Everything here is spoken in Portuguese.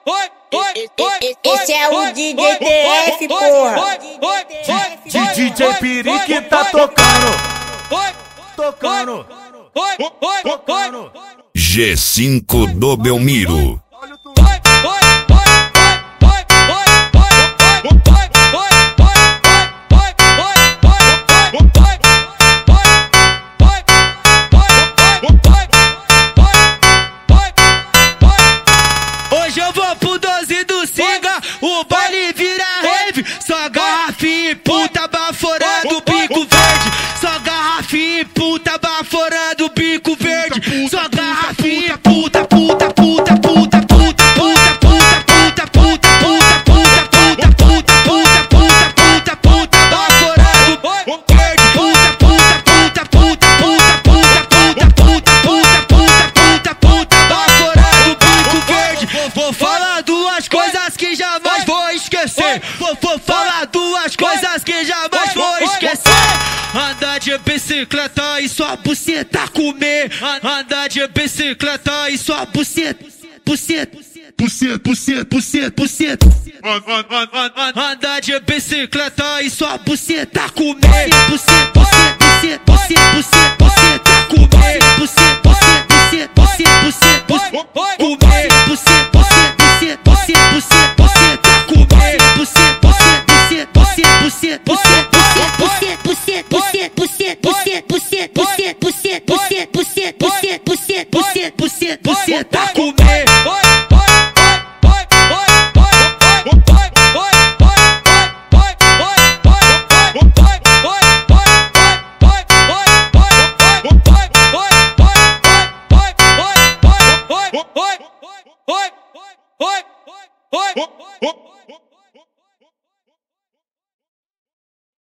Esse é o DJ TF, porra. DJ Pirique tá tocando. G5 do Belmiro. Hoje eu vou pro 12 do Singa, o baile vira rave. Só garrafinha e puta baforando o bico verde. Só garrafinha e puta baforando o bico verde. Só garrafinha e puta, puta, puta, puta, puta, puta, puta, puta, puta, puta, puta, puta, puta, puta, puta, puta, puta, baforando o verde. Puta, puta, puta, puta, puta, puta, puta, puta, puta, puta, puta, baforando o bico verde. Vou falar duas coisas que jamais vou esquecer. Vou falar duas coisas que jamais vou esquecer. Andar de bicicleta e sua buceta comer. Andar de bicicleta e sua buceta. Buceta. Andar de bicicleta e sua buceta comer. Buceta comer. Buceta comer. Buceta comer.